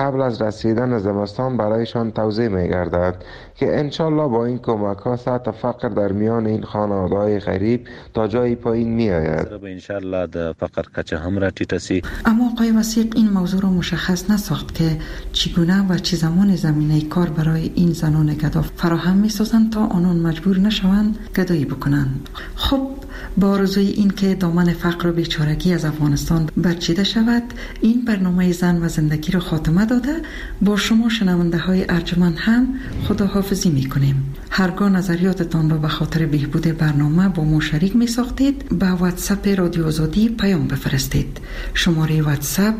قبل از رسیدن زمستان برایشان توزیع می‌گردد که انشالله با این کمک‌ها سطح فقر در میان این خانواده‌های غریب تا جای پایین می‌آید. انشالله د فقر کچه هم را ټیټه سي. اما آقای وثیق این موضوع را مشخص نساخت که چگونه و چه زمان زمینه کار برای این زنان گدا فراهم می‌سازند تا آنان مجبور نشوند گدایی بکنند. خب با آرزوی این که دامن فقر و بیچارگی از افغانستان برچیده شود، این برنامه زن و زندگی را خاتمه داده با شما شنونده های ارجمند هم خداحافظی میکنیم. هرگاه نظریاتتان را به خاطر بهبود برنامه با ما شریک می ساختید به واتساپ رادیو آزادی پیام بفرستید. شماره واتساپ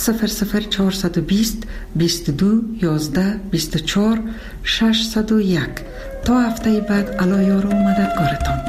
00420 22 11 24 601. تا هفته بعد علایار و مددگارتان.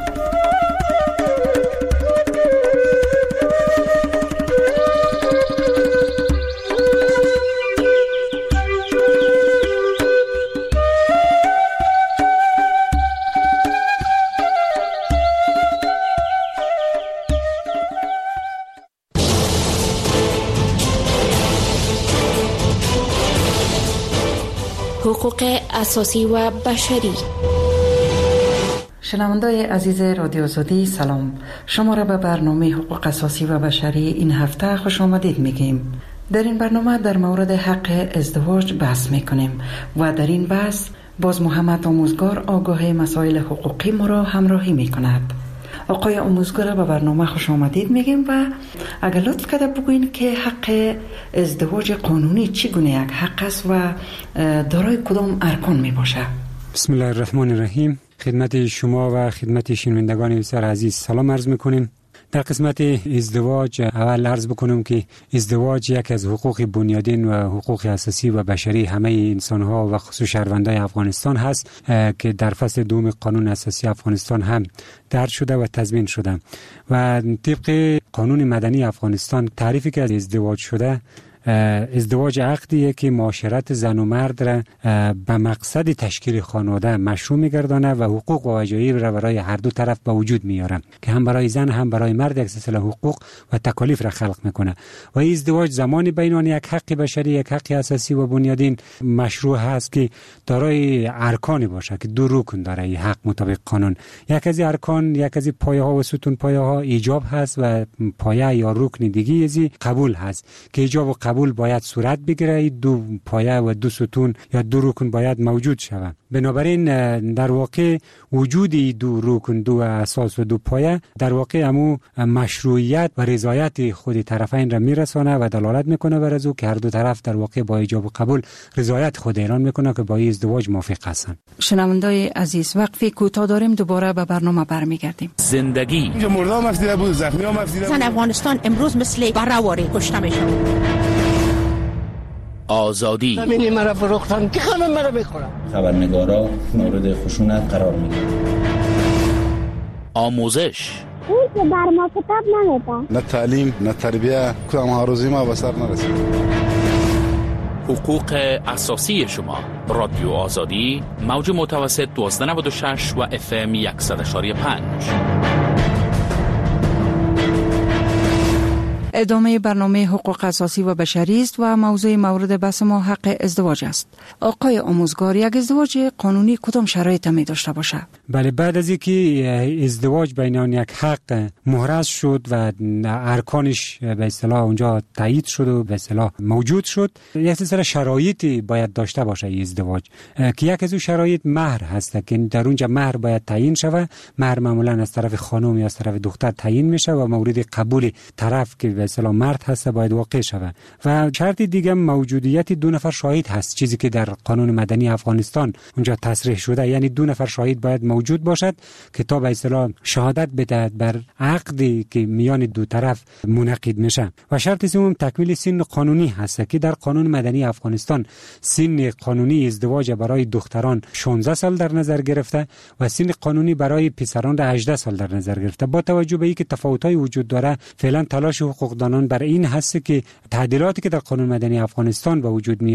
حقوق اساسی و بشری. شنوندای عزیز رادیو آزادی سلام، شما را به برنامه حقوق اساسی و بشری این هفته خوش آمدید میگیم. در این برنامه در مورد حق ازدواج بحث میکنیم و در این بحث باز محمد آموزگار آگاه مسائل حقوقی ما را همراهی میکند. آقای آموزگار به برنامه خوش آمدید میگیم و اگر لطف کرده بگوین که حق ازدواج قانونی چگونه یک حق است و دارای کدام ارکان می باشه؟ بسم الله الرحمن الرحیم. خدمت شما و خدمت شنوندگان بسیار عزیز سلام عرض میکنیم. در قسمت ازدواج اول عرض بکنم که ازدواج یک از حقوق بنیادین و حقوق اساسی و بشری همه انسان‌ها و خصوص شهروندان افغانستان هست که در فصل دوم قانون اساسی افغانستان هم درج شده و تضمین شده و طبق قانون مدنی افغانستان تعریفی که از ازدواج شده، ازدواج عقدیه که معاشرت زن و مرد را به مقصد تشکیل خانواده مشروع می‌گردانه و حقوق و وظایف را برای هر دو طرف به وجود میاره که هم برای زن هم برای مرد یک سلسله حقوق و تکالیف را خلق میکنه و این ازدواج زمانی بینان یک حق بشری، یک حق اساسی و بنیادین مشروع هست که دارای ارکانی باشه که دو رکن داره این حق مطابق قانون. یک از ارکان، یک از پایه‌ها و ستون پایه‌ها ایجاب هست و پایه یا رکن دیگه ازی قبول هست که ایجاب و قبول باید صورت بگیره. دو پایه و دو ستون یا دو رکن باید موجود شود. بنابراین در واقع وجود دو رکن، دو اساس و دو پایه در واقع همو مشروعیت و رضایت خود طرفین را میرسانه و دلالت میکنه بر ازو که هر دو طرف در واقع با ایجاب و قبول رضایت خود اعلان میکنه که با این ازدواج موافق هستند. شنوندای عزیز وقفی کوتاه داریم، دوباره به برنامه برمیگردیم. زندگی مردم مفیده بود، زخمی ها مفیده بود. زن افغانستان امروز مثل بره‌واره کشته میشه. آزادی. زمینی مرا فروختن که همه مرا میخورن. خبرنگارا مورد خشونت قرار میگیرن. آموزش. اون که بر ما کتاب نمیده. نه تعلیم، نه تربیه، کدام هاروزی ما به سر نرسید. حقوق اساسی شما. رادیو آزادی، موج متوسط 1296 و FM 100.5. ادامه برنامه حقوق اساسی و بشری است و موضوع مورد بحث ما حق ازدواج است. آقای آموزگار، یک ازدواج قانونی کدام شرایط می داشته باشه؟ بله، بعد از اینکه ازدواج بین یک حق محرز شد و ارکانش به اصطلاح اونجا تایید شد و به اصطلاح موجود شد، یک سلسله شرایطی باید داشته باشه این ازدواج که یک از اون شرایط مهر هست که در اونجا مهر باید تعیین شود. مهر معمولا از طرف خانم یا از طرف دختر تعیین میشه و مورد قبول طرف که به اصطلاح مرد هست باید واقع شود. و شرط دیگه موجودیت دو نفر شاهد هست، چیزی که در قانون مدنی افغانستان اونجا تصریح شده، یعنی دو نفر شاهد باید موجود باشد که تا به اصطلاح شهادت بدهد بر عقدی که میان دو طرف منعقد میشه. و شرط سوم تکمیل سن قانونی هست که در قانون مدنی افغانستان سن قانونی ازدواج برای دختران 16 سال در نظر گرفته و سن قانونی برای پسران را 18 سال در نظر گرفته. با توجه به اینکه تفاوت‌های وجود داره، فعلا تلاش حقوقدانان بر این هست که تعدیلاتی که در قانون مدنی افغانستان به وجود میآید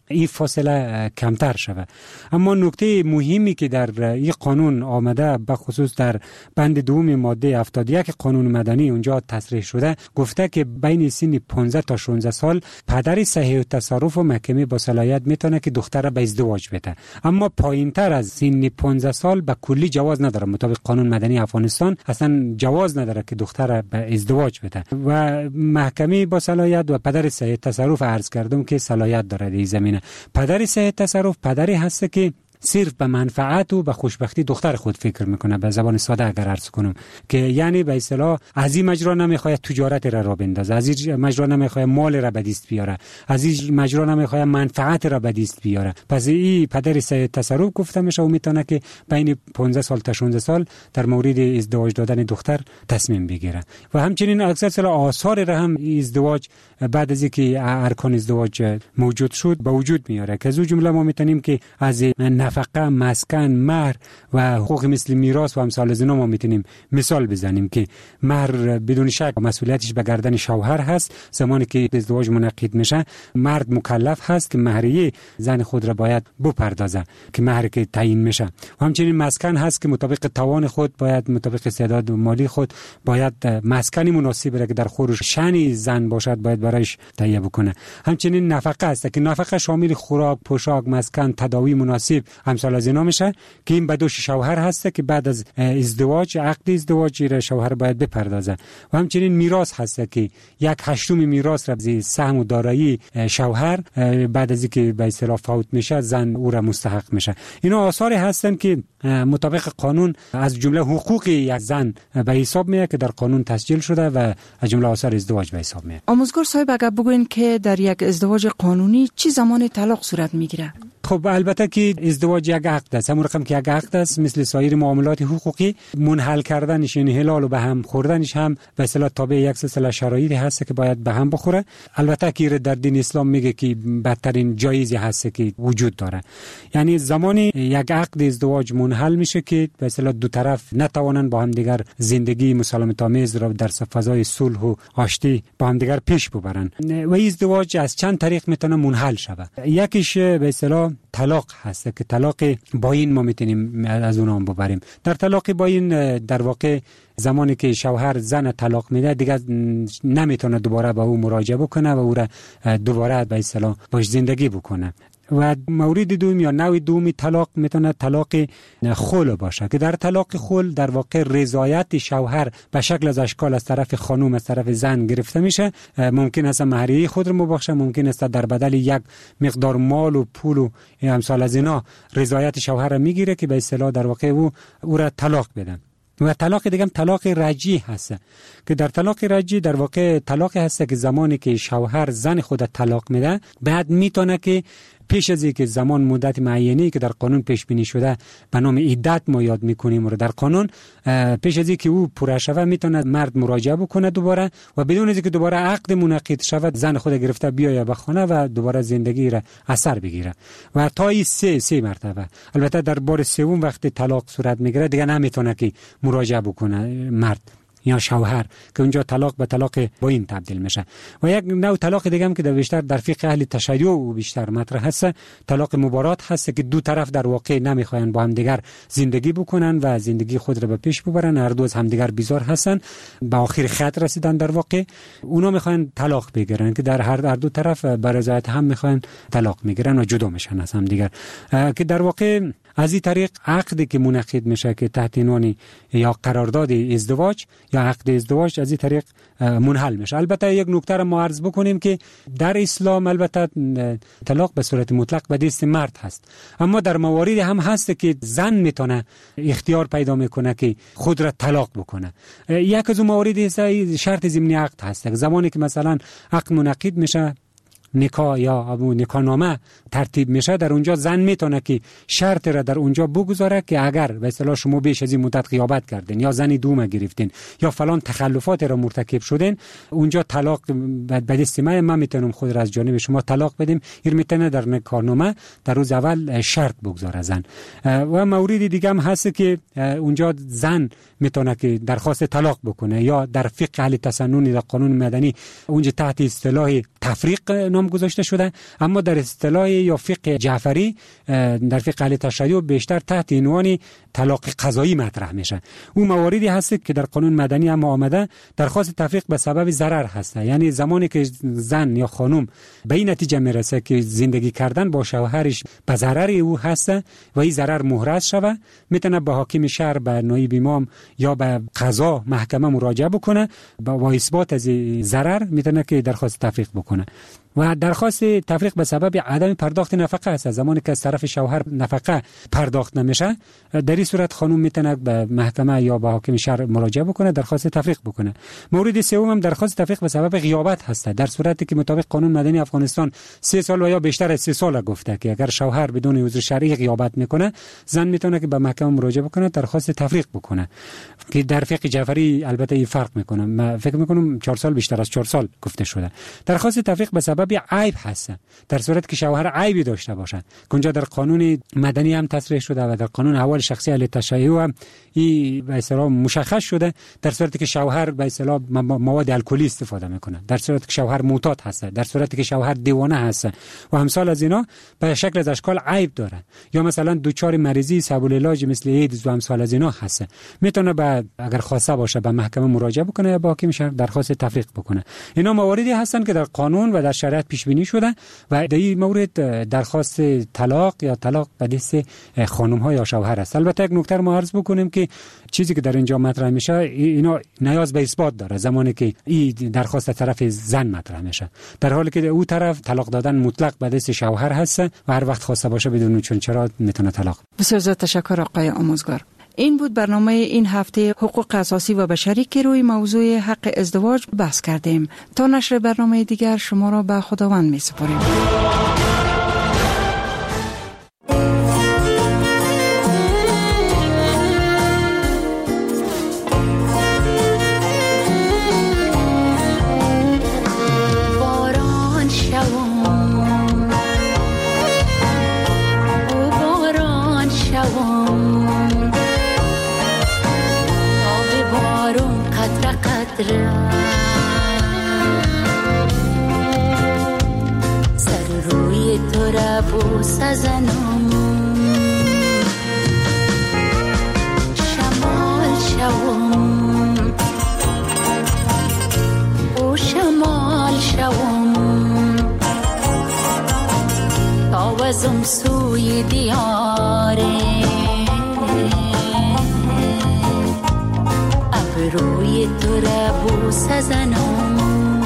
این فاصله کمتر شود. اما نکته مهمی که در این قانون آمده به خصوص در بند دوم ماده 71 قانون مدنی اونجا تصریح شده، گفته که بین سن 15 تا 16 سال پدر صحیح التصرف و محکمه با صلاحیت میتونه که دختر را به ازدواج بده. اما پایینتر از سن 15 سال به کلی جواز نداره. مطابق قانون مدنی افغانستان اصلا جواز نداره که دختر را به ازدواج بده و محکمه با صلاحیت و پدر صحیح التصرف عرض کردم که صلاحیت داره در زمینه. پدر صحیح التصرف پدری هست که صرف به منفعت و به خوشبختی دختر خود فکر میکنه. به زبان ساده اگر عرض کنم که یعنی به اصطلاح از این مجرا نمیخواد تجارت را بندازه، از این مجرا نمیخواد مال را به دست بیاره، از این مجرا نمیخواد منفعت را به دست بیاره. پس این پدر صحیح التصرف گفته میشه و میتونه که بین 15 سال تا 16 سال در مورد ازدواج دادن دختر تصمیم بگیره. و همچنین اکثر آثار را هم ازدواج بعد از اینکه ارکان ازدواج موجود شد به وجود میاره که از اون جمله ما میتونیم که از نفقه، مسکن، مهر و حقوق مثل میراث و امثال از اینا ما میتونیم مثال بزنیم که مهر بدون شک مسئولیتش به گردن شوهر هست. زمانی که ازدواج منعقد میشه مرد مکلف هست که مهریه زن خود را باید بپردازه که مهر که تعیین میشه. و همچنین مسکن هست که مطابق توان خود باید مطابق استعداد مالی خود باید مسکنی مناسب را که در خور شأن زن باشد باید برایش تهیه بکنه. همچنین نفقه هست که نفقه شامل خوراک، پوشاک، مسکن، تداوی مناسب امثال از اینا میشه که این به دوش شوهر هست که بعد از ازدواج عقد ازدواج را شوهر باید بپردازه. و همچنین میراث هست که 1/8 میراث را از سهم و دارایی شوهر بعد از اینکه به اصطلاح فوت میشه زن او را مستحق میشه. اینا آثاری هستن که مطابق قانون از جمله حقوق یک زن به حساب میاد که در قانون تسجیل شده و از جمله آثار ازدواج به حساب میاد. آموزگار صاحب اگر بگوین که در یک ازدواج قانونی چه زمان طلاق صورت میگیره؟ خب البته که ازدواج یک عقد است، همون رقم که یک عقد است مثل سایر معاملات حقوقی منحل کردنش یعنی حلال و به هم خوردنش هم به اصطلاح تابع یک سلسله شرایطی هست که باید به هم بخوره. البته که در دین اسلام میگه که بدترین جایزی هست که وجود داره، یعنی زمانی یک عقد ازدواج منحل میشه که به اصطلاح دو طرف نتوانند با هم دیگر زندگی مسالمت آمیز را در فضای صلح و آشتی با هم دیگر پیش ببرن. و ازدواج از چند طریق میتونه منحل شود. یکیش به اصطلاح طلاق هست که طلاق باین ما میتونیم از اون هم ببریم. در طلاق باین در واقع زمانی که شوهر زن طلاق میده دیگه نمیتونه دوباره به او مراجعه بکنه و او را دوباره به اصطلاح باش زندگی بکنه. و مورد دوم یا نوع دوم طلاق میتونه طلاق خلع باشه که در طلاق خلع در واقع رضایت شوهر به شکل از اشکال از طرف خانم از طرف زن گرفته میشه. ممکن است مهریه خود رو مبخشه، ممکن است در بدل یک مقدار مال و پول و امثال از اینا رضایت شوهر را میگیره که به اصطلاح در واقع او را طلاق بده. و طلاق دیگه هم طلاق رجعی هست که در طلاق رجعی در واقع طلاق هست که زمانی که شوهر زن خود طلاق میده بعد میتونه که پیش از اینکه زمان مدت معینی که در قانون پیش بینی شده به نام عدت ما یاد میکنیم رو در قانون پیش از اینکه او پوره شود میتونه مرد مراجعه بکنه دوباره و بدون اینکه دوباره عقد منعقد شود زن خود گرفته بیاید به خانه و دوباره زندگی را اثر بگیره و تا این سه مرتبه. البته در بار سوم وقتی طلاق صورت میگیره دیگه نمیتونه که مراجعه بکنه مرد یا شوهر که اونجا طلاق به طلاق باین تبدیل میشه. و یک نوع طلاق دیگه هم که بیشتر در فقه اهل تشیع و بیشتر مطرح هست طلاق مبارات هست که دو طرف در واقع نمیخواین با هم دیگر زندگی بکنن و زندگی خود را به پیش ببرن، هر دو از هم دیگر بیزار هستن، به آخر خط رسیدن در واقع اونا میخواین طلاق بگیرن که در هر دو طرف به رضایت هم میخواین طلاق میگیرن و جدا میشن از هم دیگر که در واقع از این طریق عقدی که منعقد میشه که تحت عنوان یا قرارداد ازدواج یا عقد ازدواج از این طریق منحل میشه. البته یک نکته را ما عرض بکنیم که در اسلام البته طلاق به صورت مطلق به دست مرد هست، اما در مواردی هم هست که زن میتونه اختیار پیدا میکنه که خود را طلاق بکنه. یک از اون مواردی شرط ضمنی عقد هست. زمانی که مثلا عقد منعقد میشه نکاح یا نکاحنامه ترتیب میشه در اونجا زن میتونه که شرط را در اونجا بگذاره که اگر به اصطلاح شما بیش از این مدت غیابت کردین یا زنی دوم گرفتین یا فلان تخلفات را مرتکب شدین اونجا طلاق به دست من میتونم خود را از جانب شما طلاق بدیم. این میتونه در نکاحنامه در روز اول شرط بگذاره زن. و موردی دیگه هم هست که اونجا زن میتونه که درخواست طلاق بکنه یا در فقه اهل تسنن در قانون مدنی اونجا تحت اصطلاح تفریق هم گذاشته شده، اما در اصطلاح یا فقه جعفری در فقه اهل تشیع بیشتر تحت عنوان طلاق قضایی مطرح میشه. اون مواردی هست که در قانون مدنی هم آمده، درخواست تفریق به سبب ضرر هست، یعنی زمانی که زن یا خانم به این نتیجه میرسه که زندگی کردن با شوهرش به ضرر او هست و این ضرر محرز شوه، میتونه به حاکم شهر، به نایب امام یا به قضا محکمه مراجعه بکنه با اثبات از ضرر میتونه که درخواست تفریق بکنه. و درخواست تفریق به سبب عدم پرداخت نفقه است. زمانی که از طرف شوهر نفقه پرداخت نمیشه، در این صورت خانم میتونه به محکمه یا به حاکم شهر مراجعه بکنه، درخواست تفریق بکنه. مورد سوم هم درخواست تفریق به سبب غیابت هست. در صورتی که مطابق قانون مدنی افغانستان 3 سال و یا بیشتر از 3 سال گفته که اگر شوهر بدون عذر شرعی غیابت میکنه، زن میتونه که به محکمه مراجعه بکنه، درخواست تفریق بکنه. که در فقه جعفری البته این فرق میکنه، من فکر میکنم 4 سال بیشتر از 4 سال گفته شده. درخواست تفریق به سبب عیب هست، در صورتی که شوهر عیبی داشته باشه، که اونجا در قانون مدنی هم تصریح شده و در قانون احوال شخصی اهل تشیع هم این به اصطلاح مشخص شده، در صورتی که شوهر به اصطلاح مواد الکلی استفاده میکنه، در صورتی که شوهر معتاد هست، در صورتی که شوهر دیوانه هست و امثال از اینا به شکل از اشکال عیب داره، یا مثلا دچار مریضی سبب العلاج مثل ایدز و امثال از اینا هست، میتونه اگر خواسته باشه به محکمه مراجعه بکنه یا با حاکم شهر درخواست تفریق بکنه. اینا مواردی هستند که در قانون و در شریعت پیش بینی شده و در این مورد درخواست طلاق یا طلاق به دست خانم ها یا شوهر است. البته یک نکته ما عرض بکنیم که چیزی که در اینجا مطرح میشه اینا نیاز به اثبات داره زمانی که این درخواست طرف زن مطرح میشه، در حالی که او طرف طلاق دادن مطلق به دست شوهر هست و هر وقت خواسته باشه بدون چون چرا میتونه طلاق. بسیار زیاد تشکر آقای آموزگار. این بود برنامه این هفته حقوق اساسی و بشری که روی موضوع حق ازدواج بحث کردیم. تا نشر برنامه دیگر شما را به خداوند می سپاریم. سر روی تو را بوس زنم، شمال شوم و شمال شوم، تاوزم سوی دیاره روی تو را بوس زنم.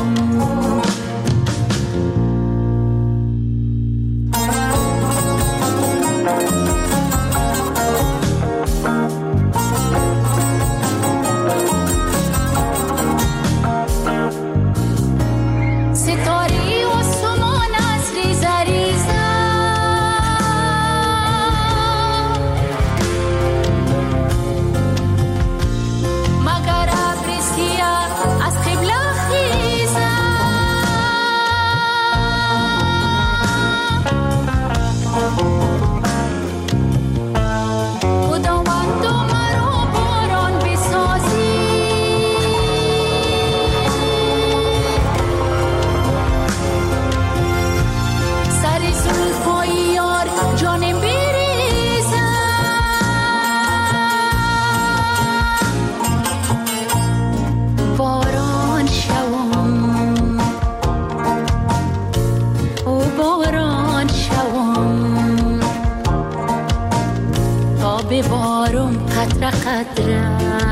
ببارم قطره قطره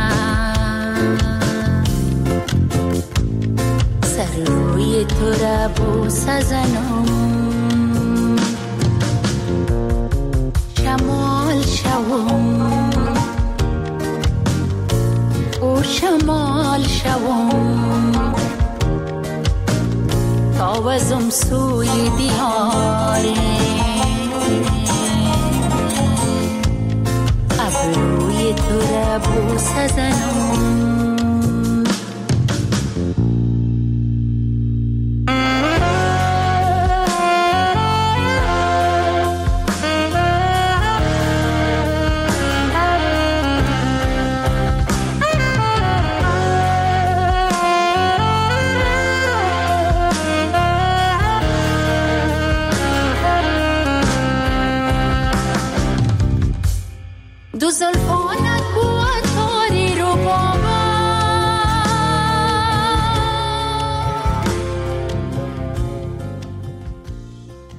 سر روی تو را بوس زنم، شمال شوم و شمال شوم، تاوزم سوی دیار